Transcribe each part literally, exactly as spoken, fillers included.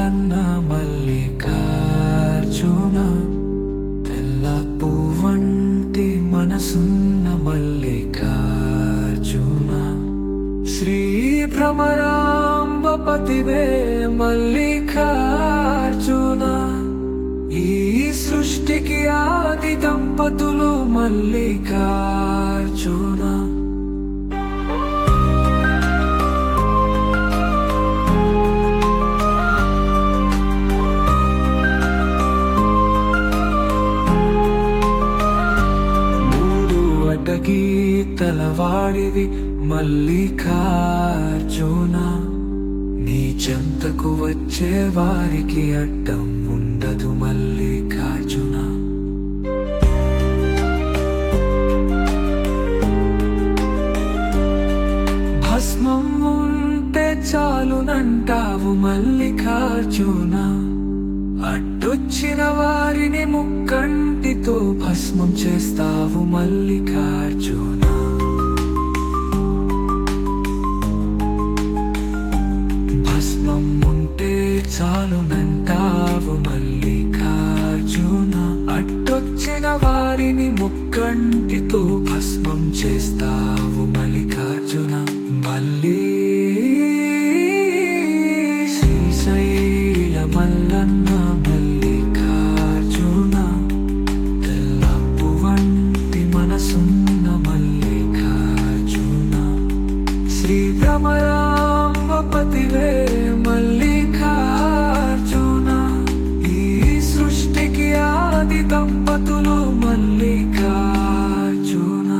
మల్లన్న మల్లికార్జున తెల్ల పువ్వంటి మనసున్న మల్లికార్జున శ్రీ భ్రమరాంబపతివే మల్లికార్జున ఈ సృష్టికి ఆది దంపతులు మల్లికార్జున గీతలవాడివి మల్లికార్జున నీ చెంతకు వచ్చే వారికి అడ్డం ఉండదు మల్లికార్జున భస్మం ఉంటే చాలునంటావు మల్లికార్జున అడ్డొచ్చిన వారిని ముక్కంటితో భస్మం చేస్తావు మల్లికార్జున భస్మం ఉంటే చాలునంటావు మల్లికార్జున అడ్డొచ్చిన వారిని ముక్కంటితో భస్మం చేస్తావు మల్లికార్జున మల్లి శ్రీశైల మల్లన్న మల్లికార్జున తెల్ల పువ్వంటి మనసున్న మల్లికార్జున శ్రీ భ్రమరాంబపతివే మల్లికార్జున ఈ సృష్టికి ఆది దంపతులు మల్లికార్జున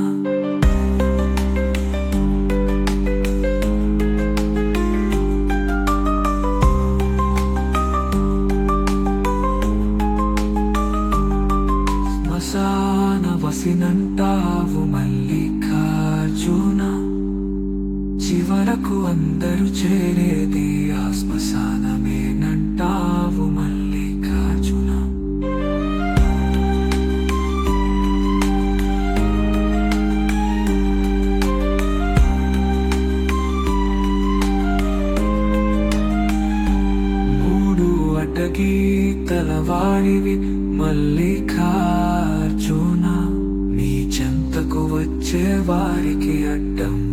శ్మశాన వసినంటావు మల్లికార్జున చివరకు అందరూ చేరేది ఆ శ్మశానమేనంటావు మల్లికార్జున మూడు అడ్డగీతలవాడివి మల్లికార్జున నీ చెంతకు వచ్చే వారికి అడ్డం